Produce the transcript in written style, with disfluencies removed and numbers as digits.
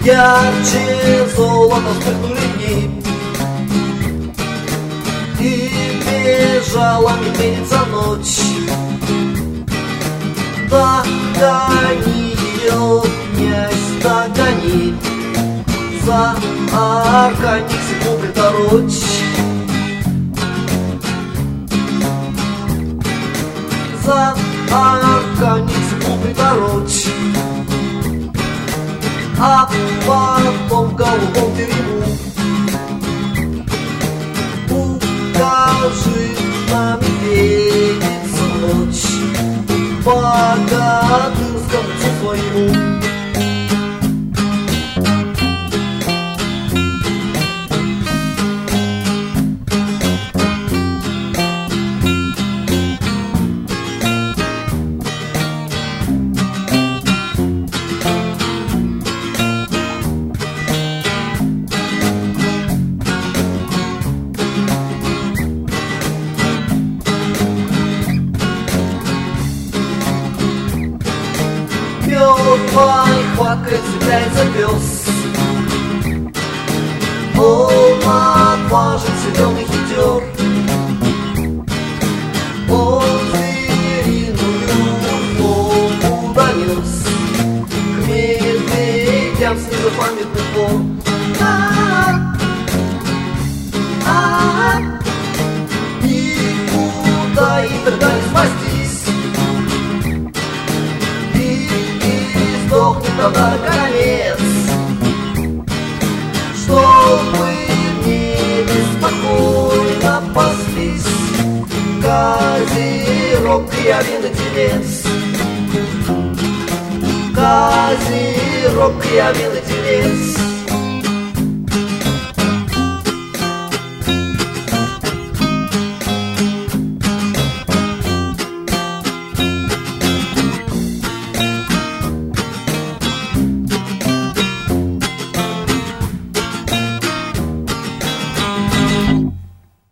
Ярче золото вспыхнули дни, и бежала медведица ночь. Догони ее, князь, догони, за Арканиксику приторочь. За Арканиксику приторочь. А потом в голубом терему укажи на медведицу ночь богатырскому своему. Мертвой хваткой цепляется пес. Он отважен, силен и хитер. Он звериную злобу донес к медведям с незапамятных пор. И куда им тогда не спастись? Сдохнет тогда конец, чтобы не беспокойно паслись Козерог, Криовин и Телец. Козерог, Криовин и Телец.